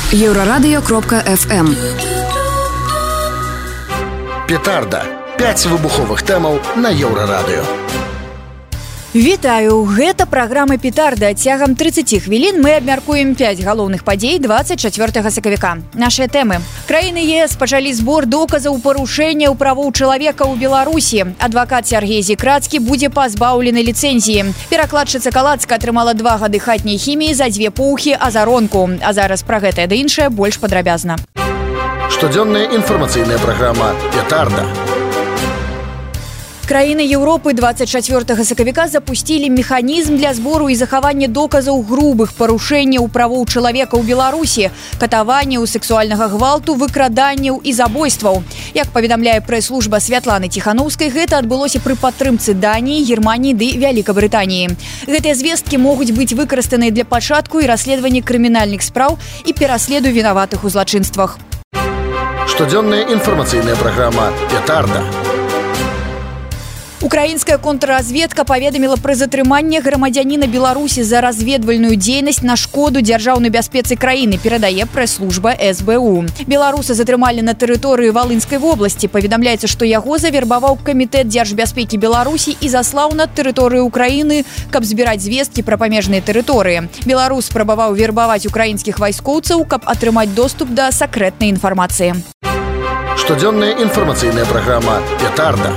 Еврорадио.FM. Петарда. 5 выбуховых тэмаў на Еўрарадыё. Вітаю, гэта праграма «Петарда». Цягам 30 хвілін мы абмяркуем 5 галоўных падзей 24 сакавіка. Нашыя тэмы. Краіны ЕС пачалі збор доказаў парушэнняў правоў чалавека ў Беларусі. Адвакат Сергей Зікрацкі будзе пазбаўлены ліцэнзіі. Перакладчыца Калацка атрымала 2 гады хатняй хіміі за 2 пуўхі азаронку. А зараз пра гэтае ды іншае больш падрабязна. Штодзённая інфармацыйная праграма «Петарда». Краіны Еўропы 24 сакавіка запусцілі механізм для збору і захавання доказаў грубых парушэнняў правоў чалавека ў Беларусі, катаванняў, сексуальнага гвалту, выкраданняў і забойстваў. Як паведамляе прэс-служба Святланы Ціханаўскай, гэта адбылося пры падтрымцы Даніі, Германіі ды Вялікабрытаніі. Гэтыя звесткі могуць быць выкарыстаныя для пачатку і расследавання крымінальных спраў і пераследу вінаватых у злачынствах. Штодзённая інфармацыйная праграма «Петарда». Украінская контрразведка паведаміла пра затрыманне грамадзяніна Беларусі за разведвальную дзейнасць на шкоду дзяржаўнай бяспецы краіны, перадае прэс-служба СБУ. Беларуса затрымалі на тэрыторыі Валынскай вобласці. Паведамляецца, што яго завербаваў камітэт дзяржбяспекі Беларусі і заслаў на тэрыторыю Украіны, каб збіраць звесткі пра памежныя тэрыторыі. Беларус спрабаваў вербаваць украінскіх вайскоўцаў, каб атрымаць доступ да сакрэтнай інфармацыі. Штодзённая інфармацыйная праграма «Петарда».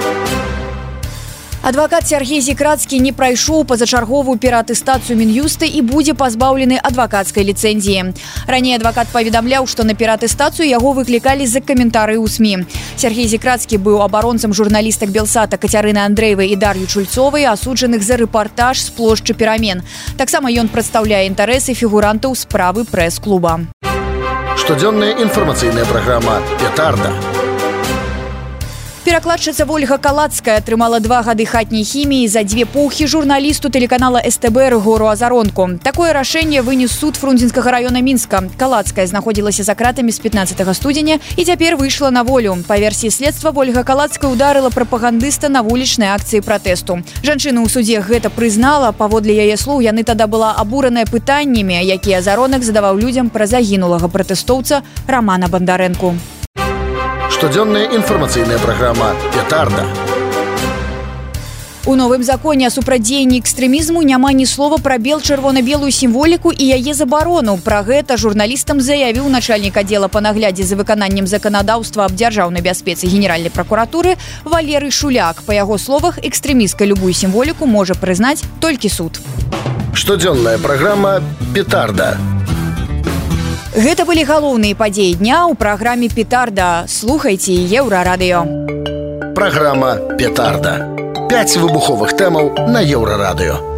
Адвакат Сергей Зікрацкі не прайшоў пазачарговую пераатэстацыю Мін'юста і будзе пазбаўлены адвакацкай ліцэнзіі. Раней адвакат паведамляў, што на пераатэстацыю яго выклікалі за каментары ў СМІ. Сергей Зікрацкі быў абаронцам журналістак Белсата Кацярыны Андрэевай і Дар'ю Чульцовай, асуджаных за рэпартаж з плошчы Перамен. Таксама ён прадстаўляе інтарэсы фігурантаў справы прэс-клуба. Штодзённая інфармацыйная праграма «Петарда». Перакладчыца Ольга Калацкая атрымала 2 гады хатняй хіміі за 2 пуўхі журналісту тэлеканала СТБ Рыгору Азаронку. Такое рашэнне вынес суд Фрунзенскага раёна Мінска. Калацкая знаходзілася за кратамі з 15 студзеня і цяпер выйшла на волю. Па версіі следства, Ольга Калацкая ударыла прапагандыста на вулічнай акцыі пратэсту. Жанчына ў судзе гэта прызнала. Паводле яе слоў, яны тада была абураная пытаннямі, якія Азаронак задаваў людзям пра загінулага пратэстоўца Рамана Бандарэнку. Штодзённая інфармацыйная праграма «Петарда». У новым законе о супрадзеянні экстрэмізму няма ні слова пра чырвона-белую сімволіку і яе забарону. Пра гэта журналістам заявіў начальнік аддзела па наглядзе за выкананнем заканадаўства аб дзяржаўнай бяспецы генеральнай пракуратуры Валерый Шуляк. Па яго словах, экстрэмісткай любую сімволіку можа прызнаць толькі суд. Штодзённая праграма «Петарда». Гэта былі галоўныя падзеі дня ў праграме «Петарда». Слухайце Еўрарадыё. Праграма «Петарда». 5 выбуховых тэмаў на Еўрарадыё.